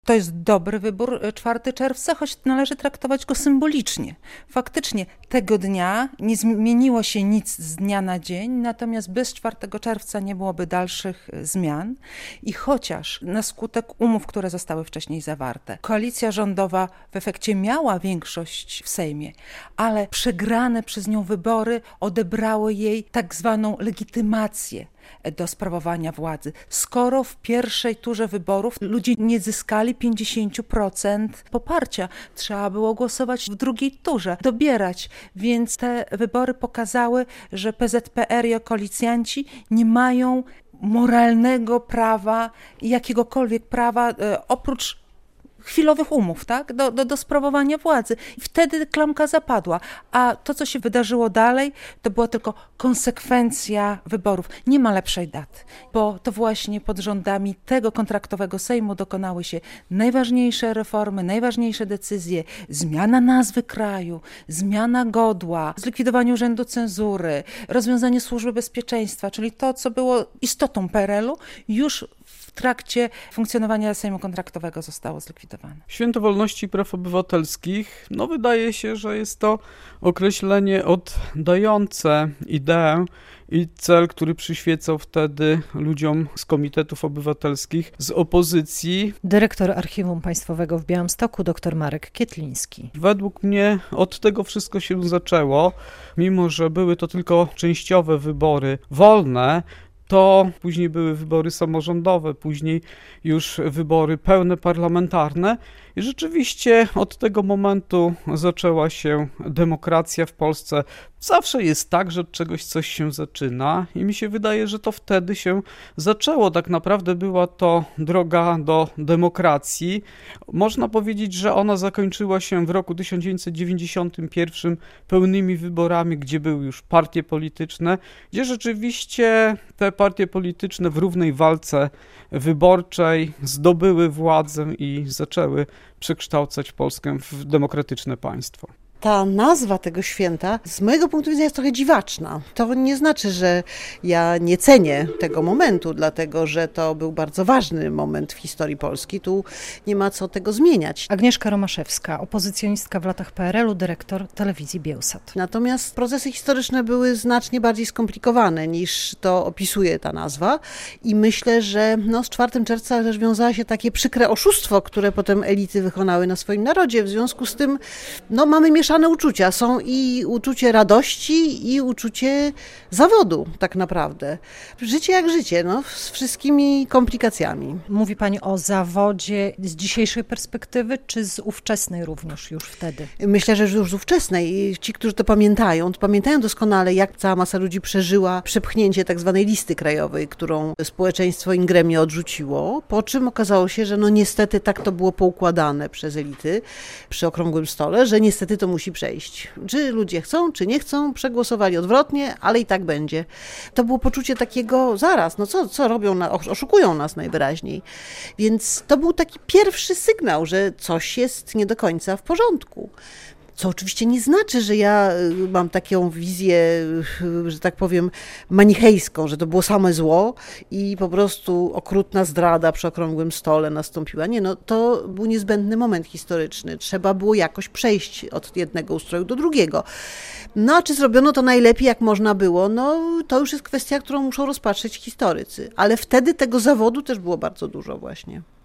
To jest dobry wybór 4 czerwca, choć należy traktować go symbolicznie. Faktycznie tego dnia nie zmieniło się nic z dnia na dzień, natomiast bez 4 czerwca nie byłoby dalszych zmian. I chociaż na skutek umów, które zostały wcześniej zawarte, koalicja rządowa w efekcie miała większość w Sejmie, ale przegrane przez nią wybory odebrały jej tak zwaną legitymację do sprawowania władzy. Skoro w pierwszej turze wyborów ludzie nie zyskali 50% poparcia, trzeba było głosować w drugiej turze, dobierać. Więc te wybory pokazały, że PZPR i koalicjanci nie mają moralnego prawa, jakiegokolwiek prawa oprócz chwilowych umów, tak? Do sprawowania władzy. I wtedy klamka zapadła. A to, co się wydarzyło dalej, to była tylko konsekwencja wyborów. Nie ma lepszej daty, bo to właśnie pod rządami tego kontraktowego Sejmu dokonały się najważniejsze reformy, najważniejsze decyzje, zmiana nazwy kraju, zmiana godła, zlikwidowanie Urzędu Cenzury, rozwiązanie Służby Bezpieczeństwa, czyli to, co było istotą PRL-u, już w trakcie funkcjonowania Sejmu kontraktowego zostało zlikwidowane. Święto Wolności i Praw Obywatelskich, wydaje się, że jest to określenie oddające ideę i cel, który przyświecał wtedy ludziom z komitetów obywatelskich z opozycji. Dyrektor Archiwum Państwowego w Białymstoku, dr Marek Kietliński. Według mnie od tego wszystko się zaczęło, mimo że były to tylko częściowe wybory wolne, to później były wybory samorządowe, później już wybory pełne parlamentarne i rzeczywiście od tego momentu zaczęła się demokracja w Polsce. Zawsze jest tak, że od czegoś coś się zaczyna i mi się wydaje, że to wtedy się zaczęło. Tak naprawdę była to droga do demokracji. Można powiedzieć, że ona zakończyła się w roku 1991 pełnymi wyborami, gdzie były już partie polityczne, gdzie rzeczywiście te partie polityczne w równej walce wyborczej zdobyły władzę i zaczęły przekształcać Polskę w demokratyczne państwo. Ta nazwa tego święta z mojego punktu widzenia jest trochę dziwaczna. To nie znaczy, że ja nie cenię tego momentu, dlatego że to był bardzo ważny moment w historii Polski. Tu nie ma co tego zmieniać. Agnieszka Romaszewska, opozycjonistka w latach PRL-u, dyrektor telewizji Biełsat. Natomiast procesy historyczne były znacznie bardziej skomplikowane niż to opisuje ta nazwa i myślę, że z 4 czerwca też wiązała się takie przykre oszustwo, które potem elity wykonały na swoim narodzie. W związku z tym mamy mieszane uczucia. Są i uczucie radości, i uczucie zawodu tak naprawdę. Życie jak życie, z wszystkimi komplikacjami. Mówi Pani o zawodzie z dzisiejszej perspektywy, czy z ówczesnej również już wtedy? Myślę, że już z ówczesnej. I ci, którzy to pamiętają doskonale, jak cała masa ludzi przeżyła przepchnięcie tak zwanej listy krajowej, którą społeczeństwo in gremio odrzuciło, po czym okazało się, że niestety tak to było poukładane przez elity przy okrągłym stole, że niestety to musi przejść. Czy ludzie chcą, czy nie chcą, przegłosowali odwrotnie, ale i tak będzie. To było poczucie takiego, zaraz, co robią, oszukują nas najwyraźniej. Więc to był taki pierwszy sygnał, że coś jest nie do końca w porządku. Co oczywiście nie znaczy, że ja mam taką wizję, że tak powiem, manichejską, że to było same zło i po prostu okrutna zdrada przy okrągłym stole nastąpiła. Nie, to był niezbędny moment historyczny. Trzeba było jakoś przejść od jednego ustroju do drugiego. A czy zrobiono to najlepiej, jak można było? To już jest kwestia, którą muszą rozpatrzyć historycy. Ale wtedy tego zawodu też było bardzo dużo właśnie.